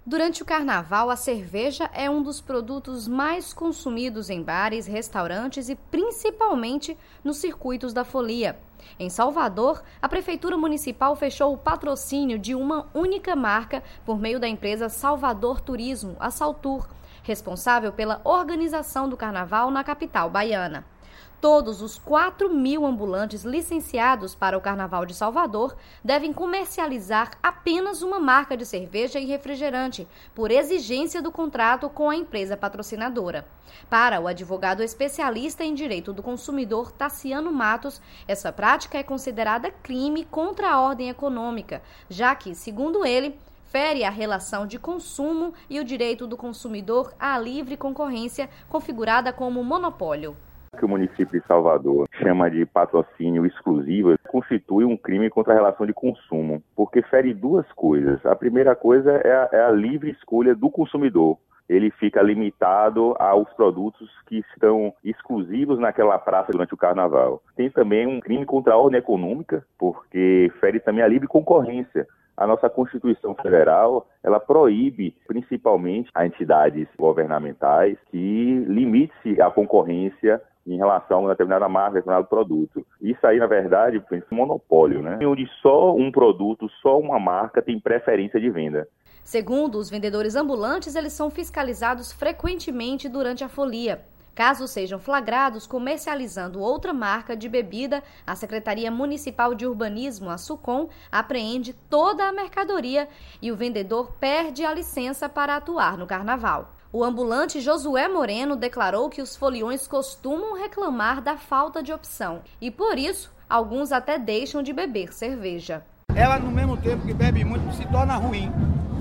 Durante o carnaval, a cerveja é um dos produtos mais consumidos em bares, restaurantes e principalmente nos circuitos da folia. Em Salvador, a Prefeitura Municipal fechou o patrocínio de uma única marca por meio da empresa Salvador Turismo, a Saltur, responsável pela organização do carnaval na capital baiana. Todos os 4.000 ambulantes licenciados para o Carnaval de Salvador devem comercializar apenas uma marca de cerveja e refrigerante, por exigência do contrato com a empresa patrocinadora. Para o advogado especialista em direito do consumidor Tassiano Matos, essa prática é considerada crime contra a ordem econômica, já que, segundo ele, fere a relação de consumo e o direito do consumidor à livre concorrência, configurada como monopólio. Que o município de Salvador chama de patrocínio exclusivo constitui um crime contra a relação de consumo, porque fere duas coisas. A primeira coisa é a livre escolha do consumidor. Ele fica limitado aos produtos que estão exclusivos naquela praça durante o carnaval. Tem também um crime contra a ordem econômica, porque fere também a livre concorrência. A nossa Constituição Federal, ela proíbe principalmente a entidades governamentais que limite a concorrência em relação a uma determinada marca, determinado produto. Isso aí, na verdade, é um monopólio, né? Onde só um produto, só uma marca tem preferência de venda. Segundo os vendedores ambulantes, eles são fiscalizados frequentemente durante a folia. Caso sejam flagrados comercializando outra marca de bebida, a Secretaria Municipal de Urbanismo, a SUCOM, apreende toda a mercadoria e o vendedor perde a licença para atuar no carnaval. O ambulante Josué Moreno declarou que os foliões costumam reclamar da falta de opção e, por isso, alguns até deixam de beber cerveja. Ela, no mesmo tempo que bebe muito, se torna ruim.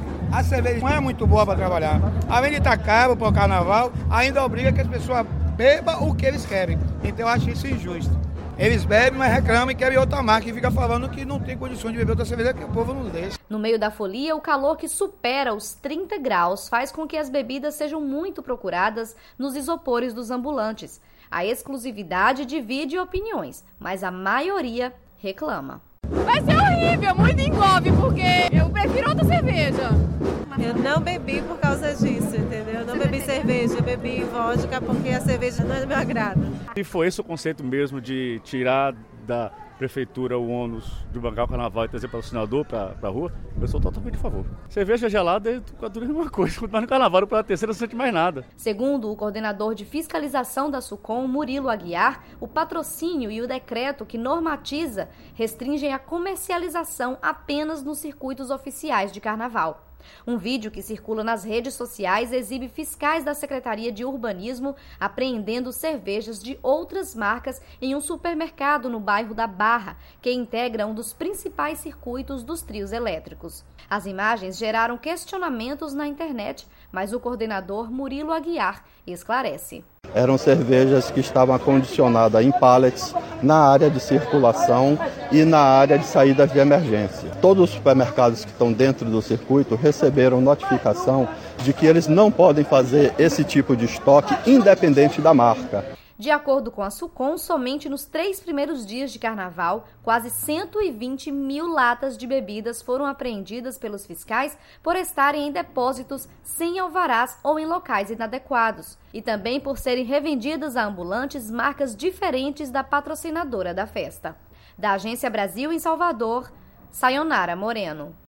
A cerveja não é muito boa para trabalhar. Além de estar caro para o carnaval, ainda obriga que as pessoas bebam o que eles querem. Então eu acho isso injusto. Eles bebem, mas reclamam e querem outra marca e fica falando que não tem condições de beber outra cerveja, que o povo não deixa. No meio da folia, o calor que supera os 30 graus faz com que as bebidas sejam muito procuradas nos isopores dos ambulantes. A exclusividade divide opiniões, mas a maioria reclama. Vai ser horrível, muito engolve, porque eu prefiro outra cerveja. Eu não bebi por causa disso, entendeu? Eu não bebi cerveja, eu bebi vodka porque a cerveja não é do meu agrado. E foi esse o conceito mesmo de tirar da prefeitura o ônus de bancar o carnaval e trazer patrocinador para a rua? Eu sou totalmente a favor. Cerveja gelada é tudo a mesma coisa, mas no carnaval para a terceira não sente mais nada. Segundo o coordenador de fiscalização da SUCOM, Murilo Aguiar, o patrocínio e o decreto que normatiza restringem a comercialização apenas nos circuitos oficiais de carnaval. Um vídeo que circula nas redes sociais exibe fiscais da Secretaria de Urbanismo apreendendo cervejas de outras marcas em um supermercado no bairro da Barra, que integra um dos principais circuitos dos trios elétricos. As imagens geraram questionamentos na internet, mas o coordenador Murilo Aguiar esclarece. Eram cervejas que estavam acondicionadas em pallets na área de circulação e na área de saídas de emergência. Todos os supermercados que estão dentro do circuito receberam notificação de que eles não podem fazer esse tipo de estoque independente da marca. De acordo com a SUCOM, somente nos 3 primeiros dias de carnaval, quase 120.000 latas de bebidas foram apreendidas pelos fiscais por estarem em depósitos sem alvarás ou em locais inadequados, e também por serem revendidas a ambulantes marcas diferentes da patrocinadora da festa. Da Agência Brasil em Salvador, Sayonara Moreno.